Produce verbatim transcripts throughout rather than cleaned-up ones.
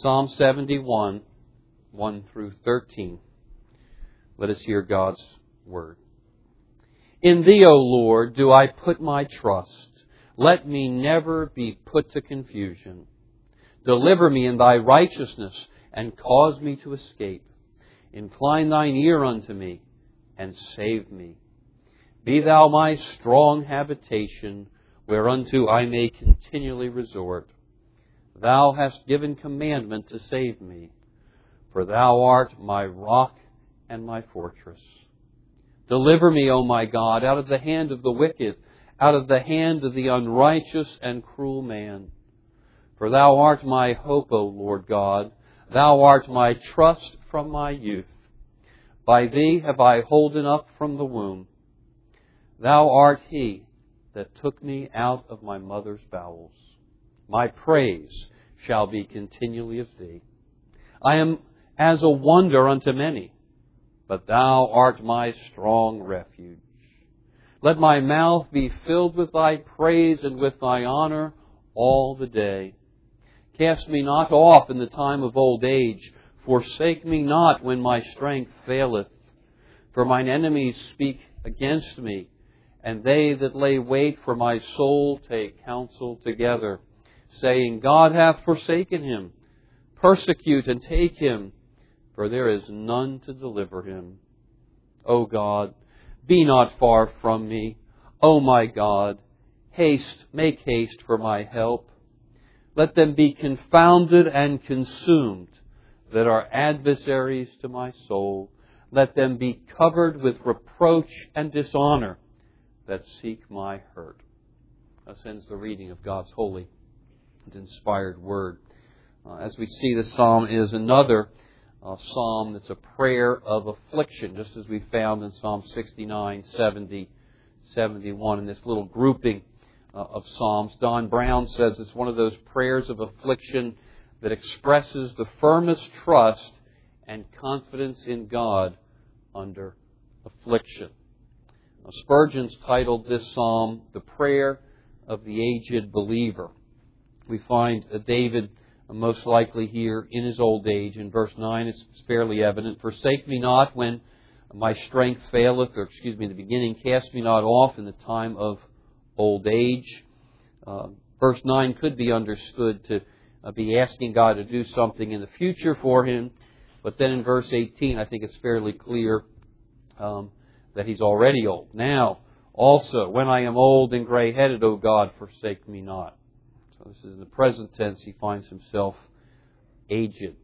Psalm seventy-one, one through thirteen. Let us hear God's word. In Thee, O Lord, do I put my trust. Let me never be put to confusion. Deliver me in Thy righteousness, and cause me to escape. Incline Thine ear unto me, and save me. Be Thou my strong habitation, whereunto I may continually resort. Thou hast given commandment to save me, for Thou art my rock and my fortress. Deliver me, O my God, out of the hand of the wicked, out of the hand of the unrighteous and cruel man. For Thou art my hope, O Lord God. Thou art my trust from my youth. By Thee have I holden up from the womb. Thou art He that took me out of my mother's bowels. My praise shall be continually of Thee. I am as a wonder unto many, but Thou art my strong refuge. Let my mouth be filled with Thy praise and with Thy honor all the day. Cast me not off in the time of old age. Forsake me not when my strength faileth. For mine enemies speak against me, and they that lay wait for my soul take counsel together, saying, God hath forsaken him. Persecute and take him, for there is none to deliver him. O God, be not far from me. O my God, haste, make haste for my help. Let them be confounded and consumed that are adversaries to my soul. Let them be covered with reproach and dishonor that seek my hurt. Thus ends the reading of God's holy and inspired word. Uh, as we see, this psalm is another uh, psalm that's a prayer of affliction, just as we found in Psalm sixty-nine, seventy, seventy-one, in this little grouping uh, of psalms. Don Brown says it's one of those prayers of affliction that expresses the firmest trust and confidence in God under affliction. Now, Spurgeon's titled this psalm, The Prayer of the Aged Believer. We find uh, David uh, most likely here in his old age. In verse nine, it's fairly evident. Forsake me not when my strength faileth, or excuse me, in the beginning, cast me not off in the time of old age. Uh, verse nine could be understood to uh, be asking God to do something in the future for him. But then in verse eighteen, I think it's fairly clear um, that he's already old. Now, also, when I am old and gray-headed, O God, forsake me not. So this is in the present tense. He finds himself aged.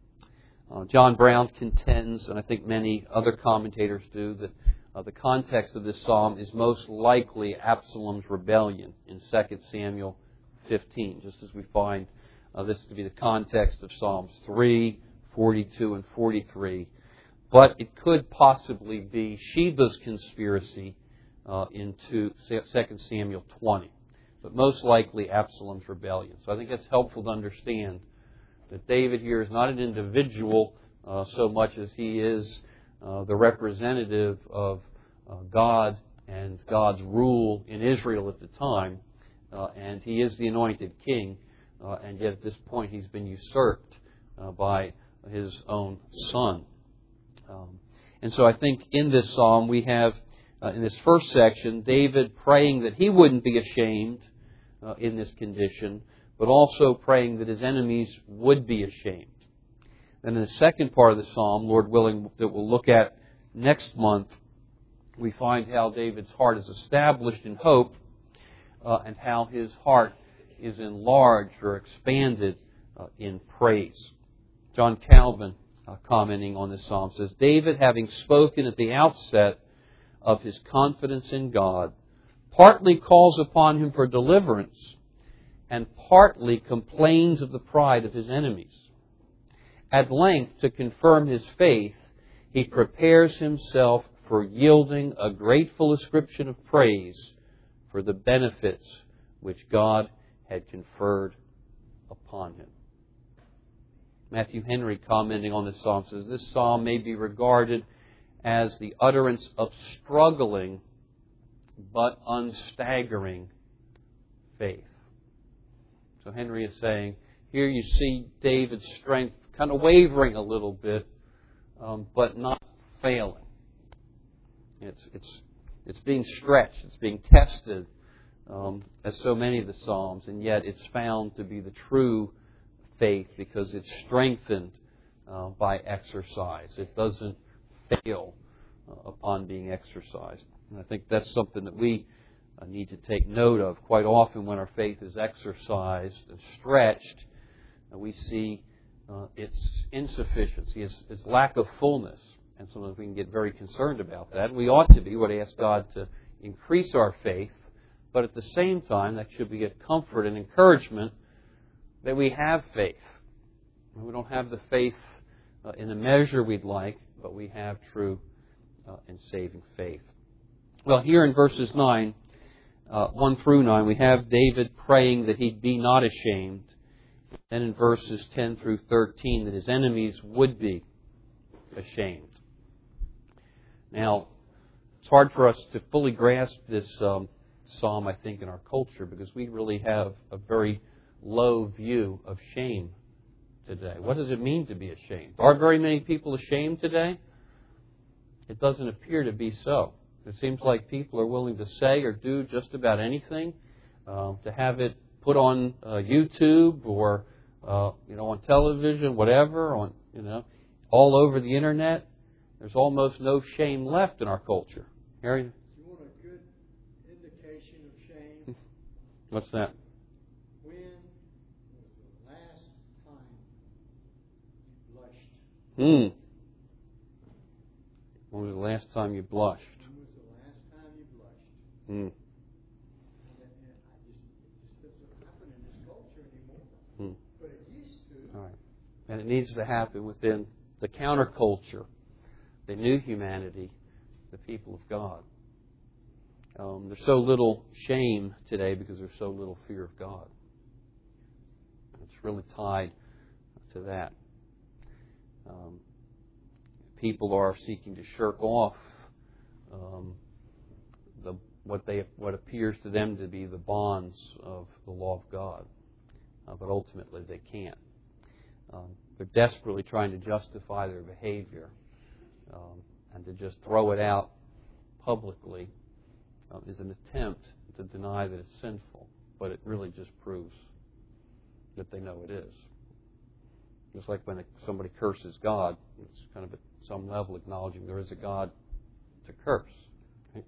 Uh, John Brown contends, and I think many other commentators do, that uh, the context of this psalm is most likely Absalom's rebellion in Second Samuel fifteen, just as we find uh, this to be the context of Psalms three, forty-two, and forty-three. But it could possibly be Sheba's conspiracy uh, into Second Samuel twenty. But most likely Absalom's rebellion. So I think it's helpful to understand that David here is not an individual uh, so much as he is uh, the representative of uh, God and God's rule in Israel at the time. Uh, and he is the anointed king. Uh, and yet at this point he's been usurped uh, by his own son. Um, and so I think in this psalm we have, uh, in this first section, David praying that he wouldn't be ashamed uh, in this condition, but also praying that his enemies would be ashamed. Then in the second part of the psalm, Lord willing, that we'll look at next month, we find how David's heart is established in hope uh, and how his heart is enlarged or expanded uh, in praise. John Calvin, uh, commenting on this psalm, says, David, having spoken at the outset of his confidence in God, partly calls upon him for deliverance and partly complains of the pride of his enemies. At length, to confirm his faith, he prepares himself for yielding a grateful ascription of praise for the benefits which God had conferred upon him. Matthew Henry, commenting on this psalm, says, this psalm may be regarded as the utterance of struggling but unstaggering faith. So Henry is saying Here you see David's strength kind of wavering a little bit, um, but not failing. It's it's it's being stretched. It's being tested, um, as so many of the Psalms, and yet it's found to be the true faith because it's strengthened uh, by exercise. It doesn't fail uh, upon being exercised. And I think that's something that we uh, need to take note of. Quite often when our faith is exercised and stretched, uh, we see uh, its insufficiency, its, its lack of fullness. And sometimes we can get very concerned about that. And we ought to be. We ought to ask God to increase our faith. But at the same time, that should be a comfort and encouragement that we have faith. We don't have the faith uh, in the measure we'd like, but we have true uh, and saving faith. Well, here in verses nine, uh, one through nine, we have David praying that he'd be not ashamed. Then in verses ten through thirteen, that his enemies would be ashamed. Now, it's hard for us to fully grasp this um, psalm, I think, in our culture because we really have a very low view of shame today. What does it mean to be ashamed? Are very many people ashamed today? It doesn't appear to be so. It seems like people are willing to say or do just about anything, uh, to have it put on uh, YouTube or uh, you know on television, whatever, on you know all over the internet. There's almost no shame left in our culture. Harry? You want a good indication of shame? What's that? When was the last time you blushed? Hmm. When was the last time you blushed? When was the last time you blushed? Hmm. And, and I just, it just doesn't happen in this culture anymore. Hmm. But it used to. All right. And it needs to happen within the counterculture, the new humanity, the people of God. Um, there's so little shame today because there's so little fear of God. It's really tied to that. Um, people are seeking to shirk off um, the what they what appears to them to be the bonds of the law of God, uh, but ultimately they can't. Um, they're desperately trying to justify their behavior. Um, and to just throw it out publicly uh, is an attempt to deny that it's sinful, but it really just proves that they know it is. Just like when somebody curses God, it's kind of at some level acknowledging there is a God to curse. Right?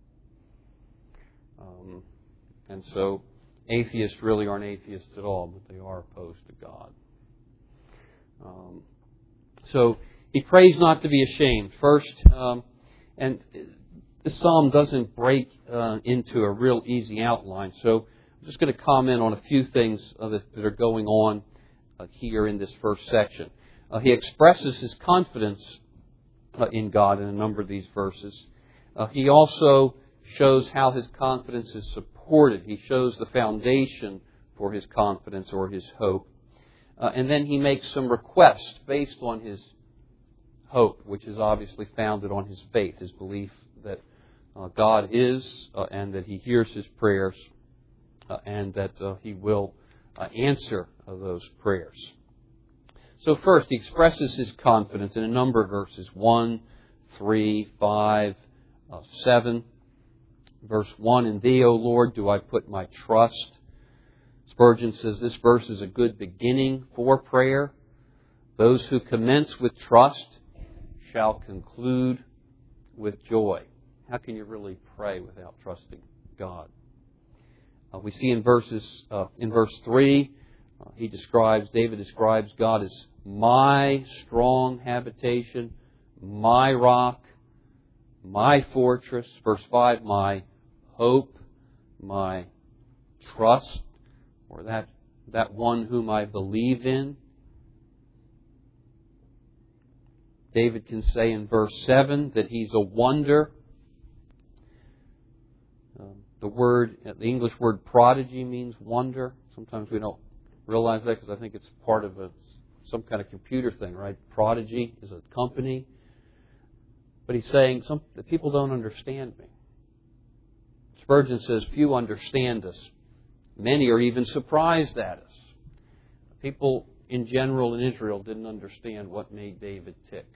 Um, and so atheists really aren't atheists at all, but they are opposed to God. Um, so he prays not to be ashamed. First, um, and this psalm doesn't break uh, into a real easy outline, so I'm just going to comment on a few things uh, that, that are going on uh, here in this first section. Uh, he expresses his confidence uh, in God in a number of these verses. Uh, he also shows how his confidence is supported. He shows the foundation for his confidence or his hope. Uh, and then he makes some requests based on his hope, which is obviously founded on his faith, his belief that uh, God is uh, and that he hears his prayers uh, and that uh, he will uh, answer uh, those prayers. So first, he expresses his confidence in a number of verses, one, three, five, uh, seven. Verse one, in thee, O Lord, do I put my trust. Spurgeon says this verse is a good beginning for prayer. Those who commence with trust shall conclude with joy. How can you really pray without trusting God? Uh, we see in verses uh, in verse three, uh, he describes David describes God as my strong habitation, my rock, my fortress. Verse five, my hope, my trust, or that that one whom I believe in. David can say in verse seven that he's a wonder. Um, the word, the English word prodigy means wonder. Sometimes we don't realize that because I think it's part of a, some kind of computer thing, right? Prodigy is a company. But he's saying some the people don't understand me. Spurgeon says few understand us. Many are even surprised at us. People in general in Israel didn't understand what made David tick.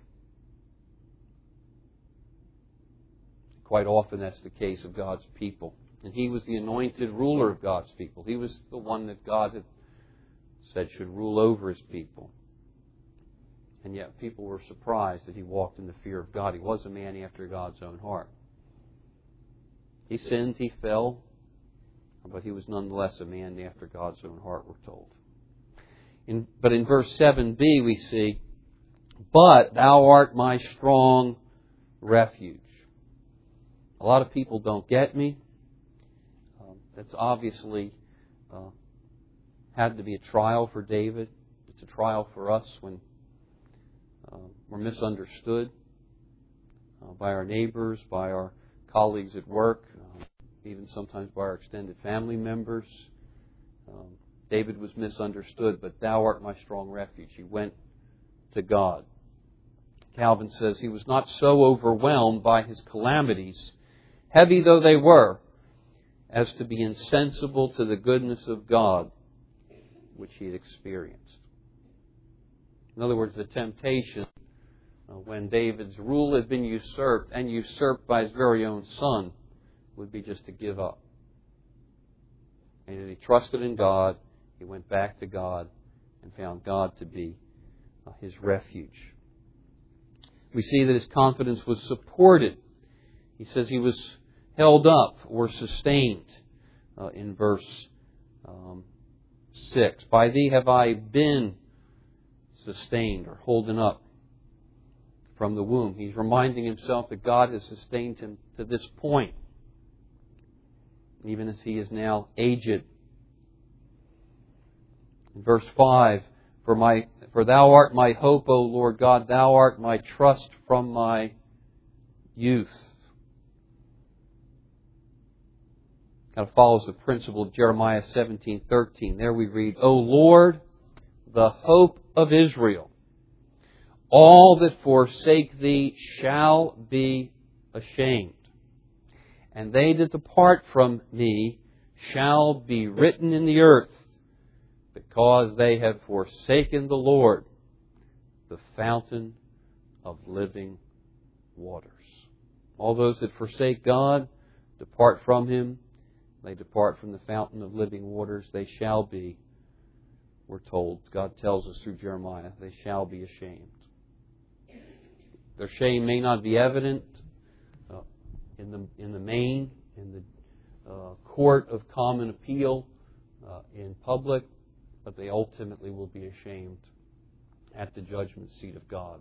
Quite often that's the case of God's people. And he was the anointed ruler of God's people. He was the one that God had said should rule over His people. And yet people were surprised that he walked in the fear of God. He was a man after God's own heart. He sinned, he fell, but he was nonetheless a man after God's own heart, we're told. In, but in verse seven b we see, "But thou art my strong refuge." A lot of people don't get me. Um, that's obviously uh, had to be a trial for David. It's a trial for us when uh, we're misunderstood uh, by our neighbors, by our colleagues at work, um, even sometimes by our extended family members. Um, David was misunderstood, but thou art my strong refuge. He went to God. Calvin says he was not so overwhelmed by his calamities, heavy though they were, as to be insensible to the goodness of God which he had experienced. In other words, the temptation uh, when David's rule had been usurped, and usurped by his very own son, would be just to give up. And he trusted in God. He went back to God and found God to be uh, his refuge. We see that his confidence was supported. He says he was held up or sustained uh, in verse um, six. "By thee have I been sustained," or holden up from the womb. He's reminding himself that God has sustained him to this point, even as he is now aged. In verse five, For my, for thou art my hope, O Lord God, thou art my trust from my youth. Kind of follows the principle of Jeremiah seventeen thirteen. There we read, O Lord, the hope of Israel, all that forsake thee shall be ashamed, and they that depart from me shall be written in the earth, because they have forsaken the Lord, the fountain of living waters. All those that forsake God, depart from Him, they depart from the fountain of living waters, they shall be, we're told, God tells us through Jeremiah, they shall be ashamed. Their shame may not be evident uh, in the in the main, in the uh, court of common appeal, uh, in public, but they ultimately will be ashamed at the judgment seat of God.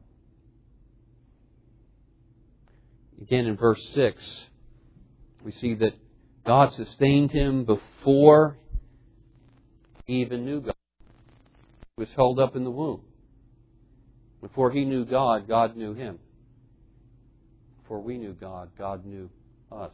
Again, in verse six, we see that God sustained him before he even knew God. He was held up in the womb. Before he knew God, God knew him. Before we knew God, God knew us.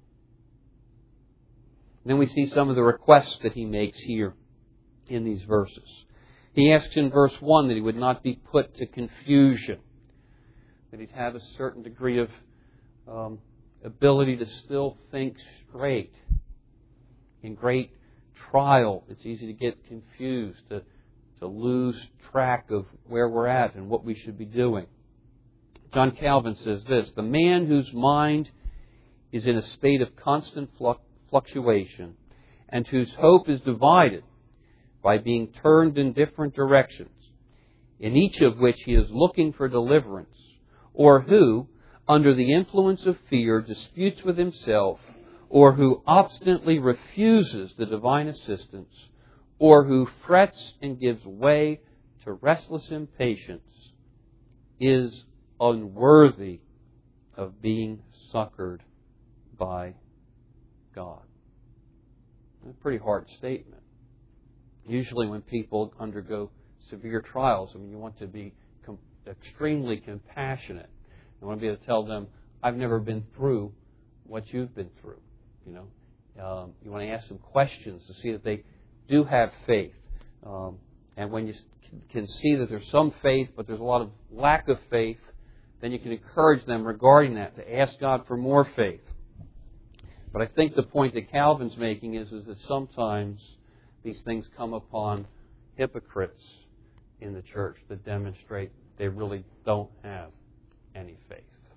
And then we see some of the requests that he makes here in these verses. He asks in verse one that he would not be put to confusion, that he'd have a certain degree of um, ability to still think straight. In great trial, it's easy to get confused, to, to lose track of where we're at and what we should be doing. John Calvin says this, the man whose mind is in a state of constant fluctuation and whose hope is divided by being turned in different directions, in each of which he is looking for deliverance, or who, under the influence of fear, disputes with himself, or who obstinately refuses the divine assistance, or who frets and gives way to restless impatience, is unworthy of being succored by God. A pretty hard statement. Usually when people undergo severe trials, I mean, you want to be com- extremely compassionate. You want to be able to tell them, I've never been through what you've been through. You know, um, you want to ask them questions to see that they do have faith. Um, and when you can see that there's some faith, but there's a lot of lack of faith, then you can encourage them regarding that, to ask God for more faith. But I think the point that Calvin's making is, is that sometimes these things come upon hypocrites in the church that demonstrate they really don't have any faith.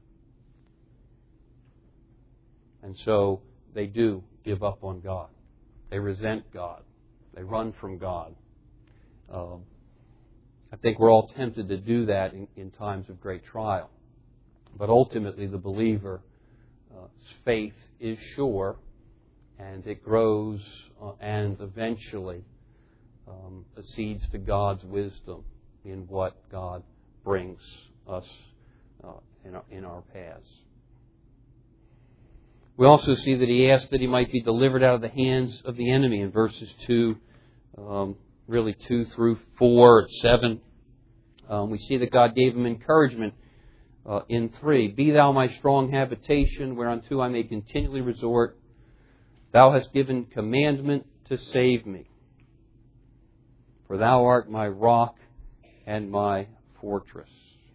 And so they do give up on God. They resent God. They run from God. Um, I think we're all tempted to do that in, in times of great trial. But ultimately, the believer's uh, faith is sure, and it grows uh, and eventually um, accedes to God's wisdom in what God brings us uh, in, our, in our paths. We also see that he asked that he might be delivered out of the hands of the enemy in verses two, um, really two through four, seven. Um, we see that God gave him encouragement uh, in three. Be thou my strong habitation, whereunto I may continually resort. Thou hast given commandment to save me. For thou art my rock and my fortress.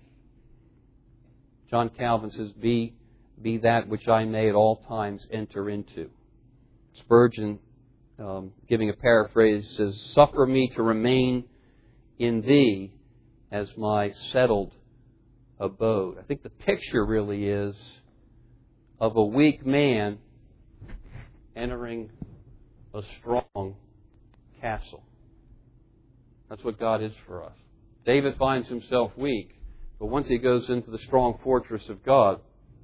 John Calvin says, Be Be that which I may at all times enter into. Spurgeon, um, giving a paraphrase, says, Suffer me to remain in Thee as my settled abode. I think the picture really is of a weak man entering a strong castle. That's what God is for us. David finds himself weak, but once he goes into the strong fortress of God,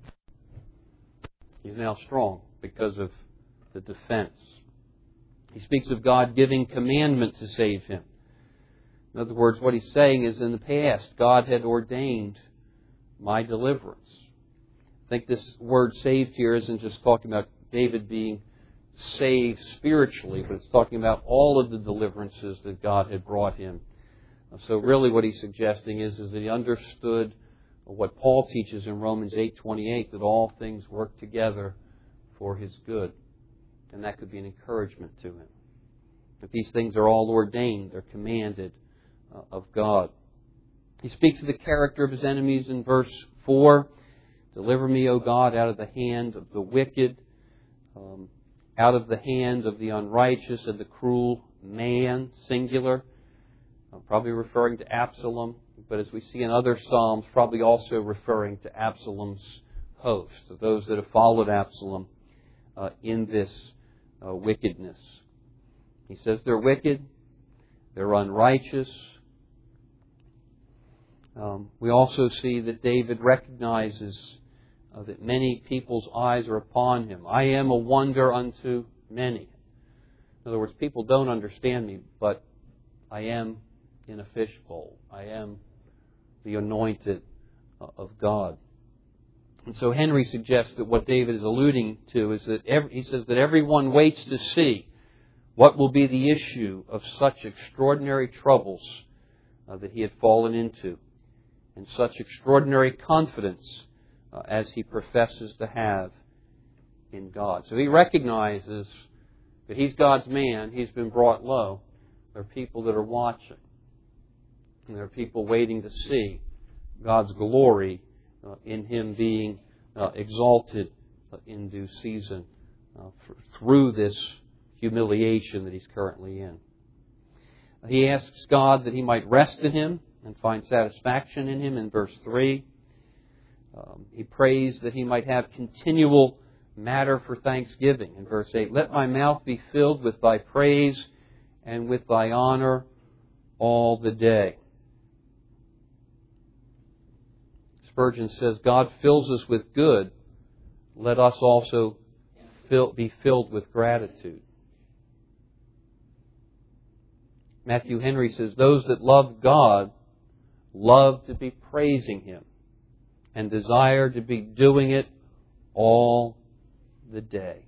he's now strong because of the defense. He speaks of God giving commandment to save him. In other words, what he's saying is in the past, God had ordained my deliverance. I think this word saved here isn't just talking about David being saved spiritually, but it's talking about all of the deliverances that God had brought him. So really what he's suggesting is, is that he understood what Paul teaches in Romans eight twenty-eight, that all things work together for his good. And that could be an encouragement to him. That these things are all ordained, they're commanded uh, of God. He speaks of the character of his enemies in verse four. Deliver me, O God, out of the hand of the wicked, um, out of the hand of the unrighteous and the cruel man, singular. I'm probably referring to Absalom, but as we see in other Psalms, probably also referring to Absalom's host, of those that have followed Absalom uh, in this uh, wickedness. He says they're wicked, they're unrighteous. Um, we also see that David recognizes uh, that many people's eyes are upon him. I am a wonder unto many. In other words, people don't understand me, but I am in a fishbowl. I am the anointed of God. And so Henry suggests that what David is alluding to is that every, he says that everyone waits to see what will be the issue of such extraordinary troubles uh, that he had fallen into, and such extraordinary confidence uh, as he professes to have in God. So he recognizes that he's God's man, he's been brought low. There are people that are watching. And there are people waiting to see God's glory uh, in him being uh, exalted uh, in due season uh, th- through this humiliation that he's currently in. He asks God that he might rest in him and find satisfaction in him in verse three. Um, he prays that he might have continual matter for thanksgiving in verse eight. Let my mouth be filled with thy praise and with thy honor all the day. Spurgeon says, God fills us with good. Let us also fill, be filled with gratitude. Matthew Henry says, those that love God love to be praising Him and desire to be doing it all the day.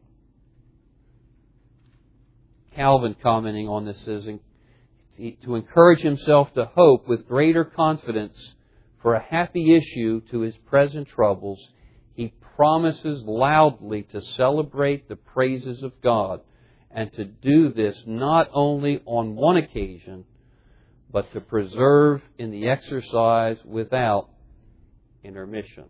Calvin, commenting on this, says, to encourage himself to hope with greater confidence for a happy issue to his present troubles, he promises loudly to celebrate the praises of God, and to do this not only on one occasion, but to preserve in the exercise without intermission.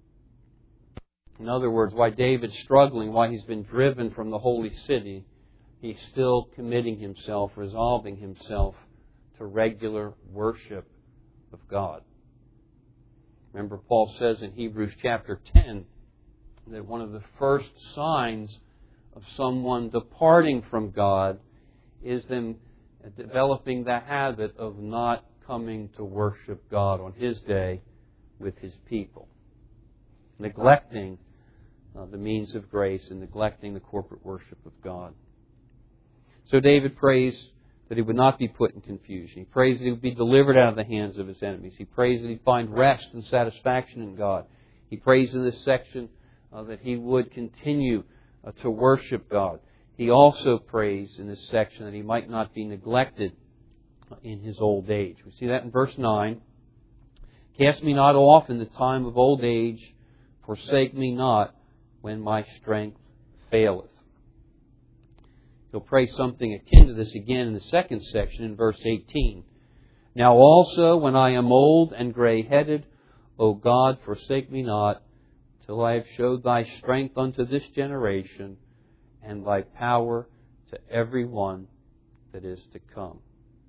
In other words, why David's struggling, why he's been driven from the holy city, he's still committing himself, resolving himself to regular worship of God. Remember, Paul says in Hebrews chapter ten that one of the first signs of someone departing from God is them developing the habit of not coming to worship God on His day with His people. Neglecting uh, the means of grace and neglecting the corporate worship of God. So David prays that he would not be put in confusion. He prays that he would be delivered out of the hands of his enemies. He prays that he'd find rest and satisfaction in God. He prays in this section uh, that he would continue uh, to worship God. He also prays in this section that he might not be neglected in his old age. We see that in verse nine. Cast me not off in the time of old age, forsake me not when my strength faileth. He'll pray something akin to this again in the second section in verse eighteen. Now also, when I am old and gray-headed, O God, forsake me not, till I have showed Thy strength unto this generation, and Thy power to every one that is to come.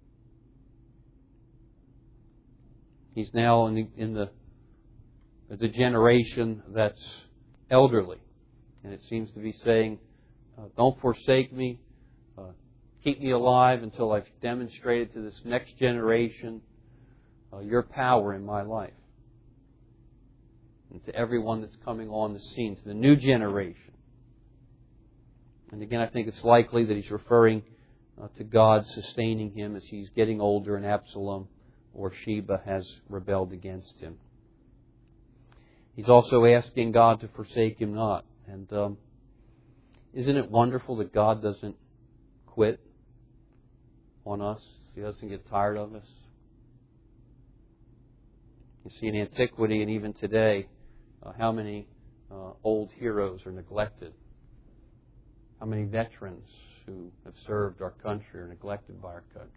He's now in the, in the, the generation that's elderly. And it seems to be saying, uh, don't forsake me. Uh, keep me alive until I've demonstrated to this next generation uh, your power in my life. And to everyone that's coming on the scene, to the new generation. And again, I think it's likely that he's referring uh, to God sustaining him as he's getting older and Absalom or Sheba has rebelled against him. He's also asking God to forsake him not. And um, isn't it wonderful that God doesn't quit on us? He doesn't get tired of us. You see in antiquity and even today, uh, how many uh, old heroes are neglected. How many veterans who have served our country are neglected by our country.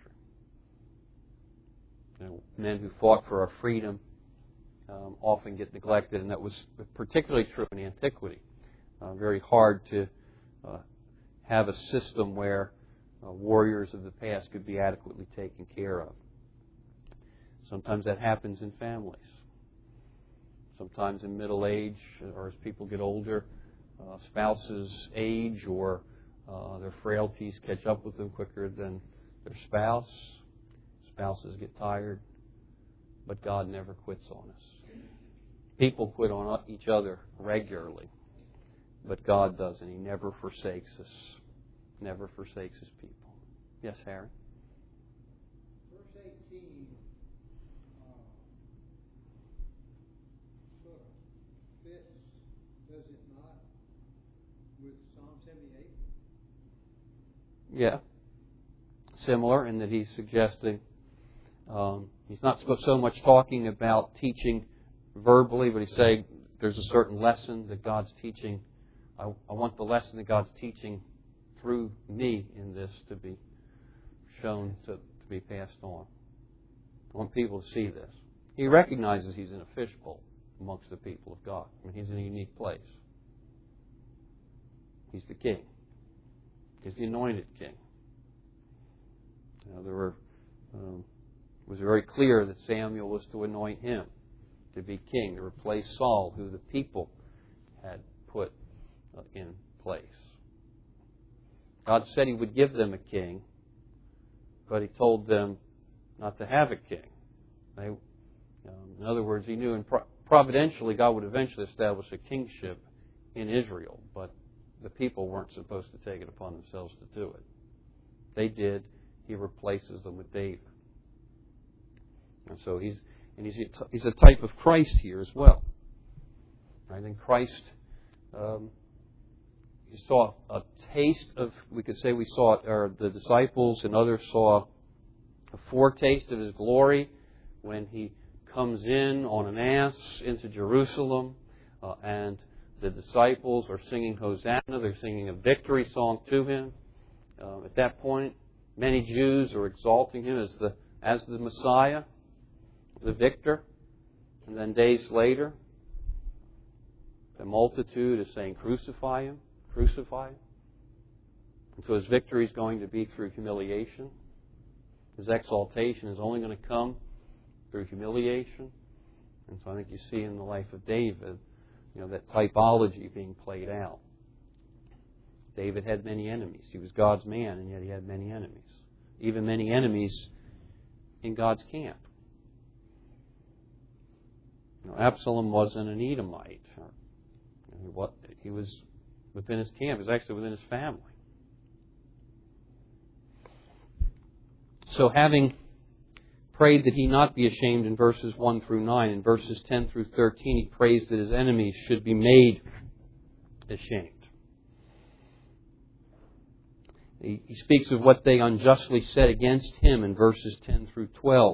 You know, men who fought for our freedom um, often get neglected, and that was particularly true in antiquity. Uh, very hard to uh, have a system where uh, warriors of the past could be adequately taken care of. Sometimes that happens in families. Sometimes in middle age, or as people get older, uh, spouses age or uh, their frailties catch up with them quicker than their spouse. Spouses get tired, but God never quits on us. People quit on each other regularly, but God doesn't. He never forsakes us. Never forsakes His people. Yes, Harry? Verse eighteen uh, sort of fits, does it not, with Psalm seventy-eight? Yeah. Similar in that he's suggesting um, he's not so much talking about teaching verbally, but he's saying there's a certain lesson that God's teaching. I, I want the lesson that God's teaching through me in this to be shown, to, to be passed on. I want people to see this. He recognizes he's in a fishbowl amongst the people of God. I mean, he's in a unique place. He's the king. He's the anointed king. You know, there were, um, it was very clear that Samuel was to anoint him to be king, to replace Saul, who the people had put uh, in place. God said He would give them a king, but He told them not to have a king. They, um, in other words, He knew, and providentially, God would eventually establish a kingship in Israel, but the people weren't supposed to take it upon themselves to do it. They did. He replaces them with David. And so he's and he's a, he's a type of Christ here as well. Right? And Christ, um, you saw a taste of, we could say we saw, or the disciples and others saw a foretaste of His glory when He comes in on an ass into Jerusalem, uh, and the disciples are singing Hosanna. They're singing a victory song to Him. Uh, at that point, many Jews are exalting Him as the as the Messiah, the victor. And then days later, the multitude is saying, crucify Him, crucify Him. So his victory is going to be through humiliation. His exaltation is only going to come through humiliation. And so I think you see in the life of David, you know, that typology being played out. David had many enemies. He was God's man, and yet he had many enemies. Even many enemies in God's camp. You know, Absalom wasn't an Edomite. He was within his camp. He was actually within his family. So having prayed that he not be ashamed in verses one through nine, in verses ten through thirteen, he prays that his enemies should be made ashamed. He, he speaks of what they unjustly said against him in verses ten through twelve.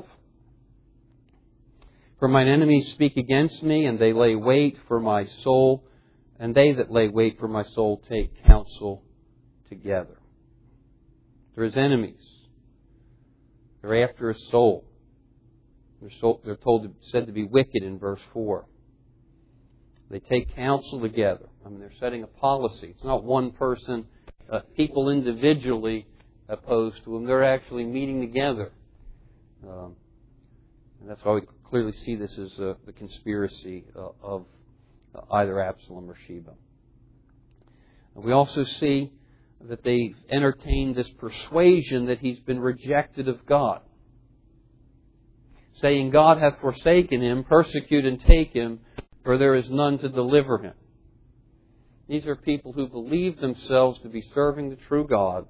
For mine enemies speak against me, and they lay wait for my soul, and they that lay wait for my soul take counsel together. They're his enemies. They're after his soul. They're, so, they're told to, said to be wicked in verse four. They take counsel together. I mean, they're setting a policy. It's not one person, uh, people individually opposed to him. They're actually meeting together. Um, and that's why we clearly see this as uh, the conspiracy uh, of uh, either Absalom or Sheba. And we also see that they've entertained this persuasion that he's been rejected of God, saying, God hath forsaken him, persecute and take him, for there is none to deliver him. These are people who believe themselves to be serving the true God.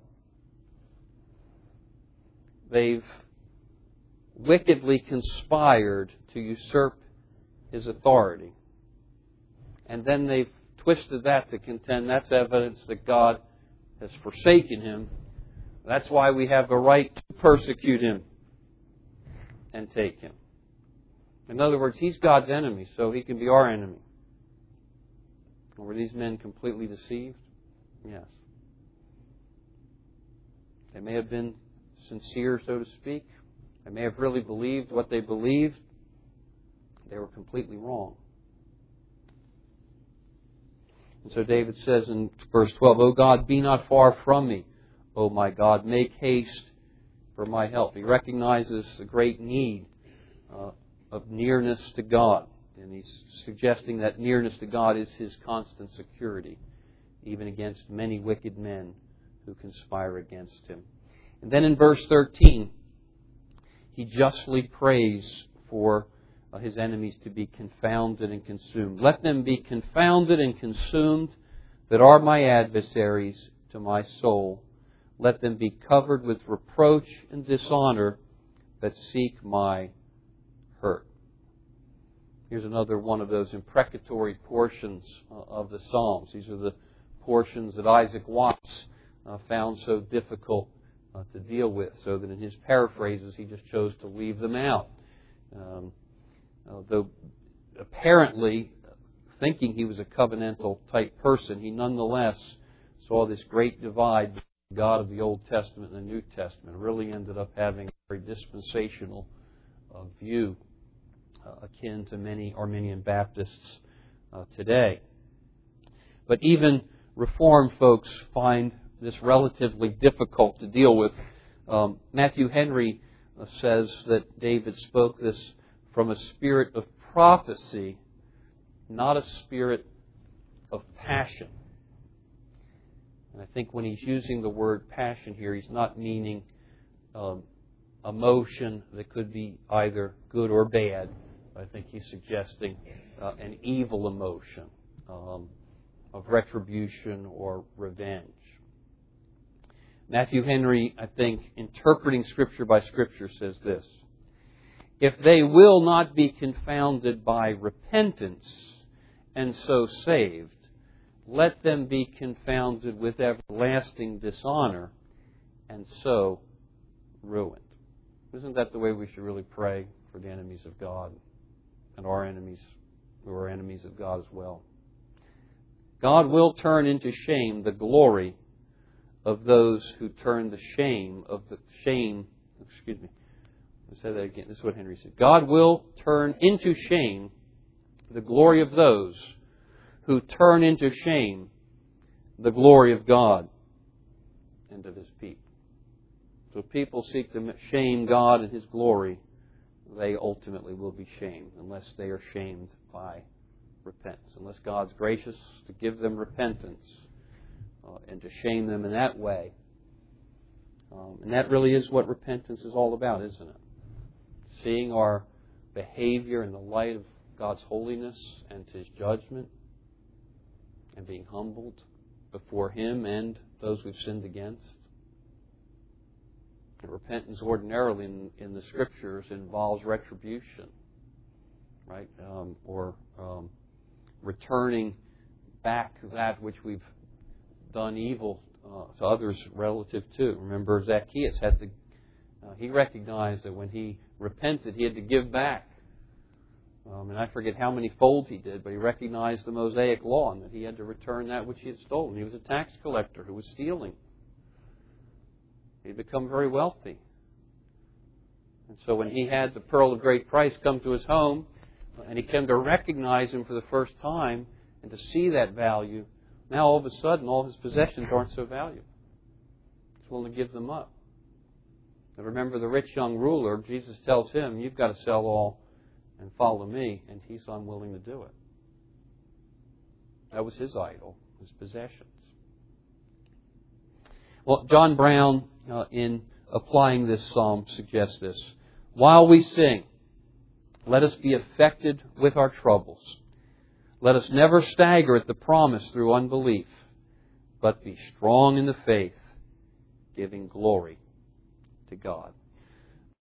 They've wickedly conspired to usurp his authority. And then they've twisted that to contend that's evidence that God has forsaken him. That's why we have the right to persecute him and take him. In other words, he's God's enemy, so he can be our enemy. Were these men completely deceived? Yes. They may have been sincere, so to speak. They may have really believed what they believed. They were completely wrong. And so David says in verse twelve, O God, be not far from me. O my God, make haste for my help. He recognizes the great need uh, of nearness to God. And he's suggesting that nearness to God is his constant security, even against many wicked men who conspire against him. And then in verse thirteen, he justly prays for uh, his enemies to be confounded and consumed. Let them be confounded and consumed that are my adversaries to my soul. Let them be covered with reproach and dishonor that seek my hurt. Here's another one of those imprecatory portions of the Psalms. These are the portions that Isaac Watts uh, found so difficult uh, to deal with, so that in his paraphrases he just chose to leave them out. Um, although apparently, thinking he was a covenantal type person, he nonetheless saw this great divide between the God of the Old Testament and the New Testament. It really ended up having a very dispensational uh, view, uh, akin to many Arminian Baptists uh, today. But even Reformed folks find this relatively difficult to deal with. Um, Matthew Henry uh, says that David spoke this from a spirit of prophecy, not a spirit of passion. And I think when he's using the word passion here, he's not meaning um, emotion that could be either good or bad. I think he's suggesting uh, an evil emotion um, of retribution or revenge. Matthew Henry, I think, interpreting Scripture by Scripture, says this: if they will not be confounded by repentance and so saved, let them be confounded with everlasting dishonor and so ruined. Isn't that the way we should really pray for the enemies of God and our enemies who are enemies of God as well? God will turn into shame the glory of those who turn the shame of the shame, excuse me, I'll say that again. This is what Henry said. God will turn into shame the glory of those who turn into shame the glory of God. and of His people. So if people seek to shame God and His glory, they ultimately will be shamed unless they are shamed by repentance. Unless God's gracious to give them repentance uh, and to shame them in that way. Um, and that really is what repentance is all about, isn't it? Seeing our behavior in the light of God's holiness and His judgment, and being humbled before Him and those we've sinned against. And repentance ordinarily in, in the Scriptures involves retribution, right? Um, or um, returning back that which we've done evil uh, to others relative to. Remember, Zacchaeus had to, uh, he recognized that when he repented, he had to give back. Um, and I forget how many folds he did, but he recognized the Mosaic law and that he had to return that which he had stolen. He was a tax collector who was stealing. He had become very wealthy. And so when he had the pearl of great price come to his home, and he came to recognize him for the first time and to see that value, now all of a sudden all his possessions aren't so valuable. He's willing to give them up. And remember the rich young ruler, Jesus tells him, you've got to sell all and follow me, and he's unwilling to do it. That was his idol, his possessions. Well, John Brown, uh, in applying this psalm, suggests this. While we sing, let us be affected with our troubles. Let us never stagger at the promise through unbelief, but be strong in the faith, giving glory to God.